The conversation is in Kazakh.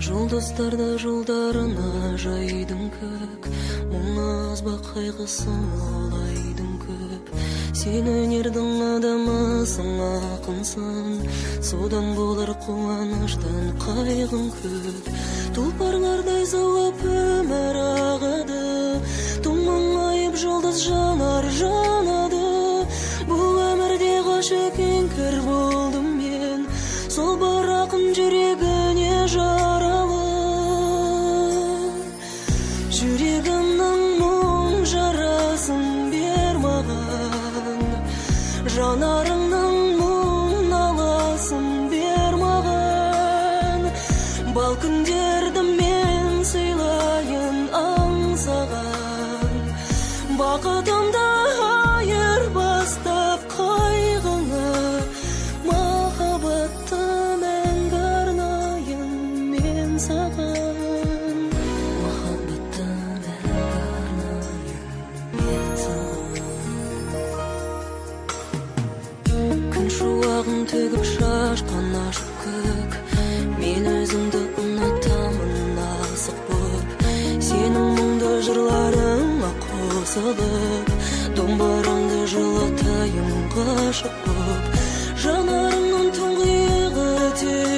Жұлдыздарда жолдарына жайдың көк, мұңаз ба қайғысын олайдың көп. Сен өнердің адамысың, ақынсың, содан болар қуаныштан қайғың көп. Тұлпарлардай заулап өмір ағады, тұманғайып жұлдыз жанар жанады. Бұл өмірде ғашық кір болдым мен, сол бір ақын жүрегіне жаралы. Жүрегімнің мұң жарасын бер маған, жанарыңның мұң наласын бер маған. Бал күндерді мен сыйлайын аңсаған, бақытымды айырбастап қайғыңа, махаббатты мәңгі арнайын мен саған. Махаббатты мәңгі арнайын мен саған. Күн шуағын төгіп шашқан ашық көк, мен өзіңді ұнатамын асық боп. Сенің мұңды жырларыңа қосылып, домбыраңды жылатайын ғашық боп. Жанарыңның тұңғиығы